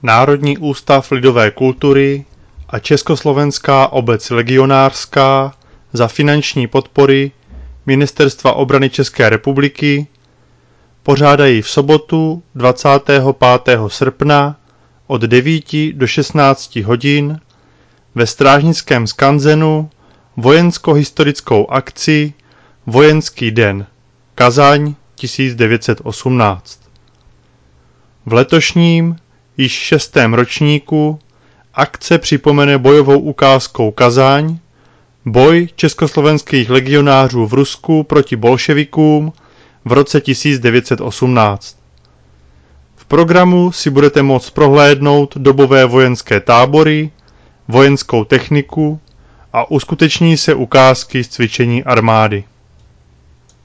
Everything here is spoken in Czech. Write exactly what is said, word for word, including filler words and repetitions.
Národní ústav lidové kultury a Československá obec legionářská za finanční podpory Ministerstva obrany České republiky pořádají v sobotu dvacátého pátého srpna od devíti do šestnácti hodin ve Strážnickém skanzenu vojensko-historickou akci Vojenský den Kazaň tisíc devět set osmnáct. V letošním již šestém ročníku akce připomene bojovou ukázkou Kazaň, boj československých legionářů v Rusku proti bolševikům v roce tisíc devět set osmnáct. V programu si budete moct prohlédnout dobové vojenské tábory, vojenskou techniku a uskuteční se ukázky z cvičení armády.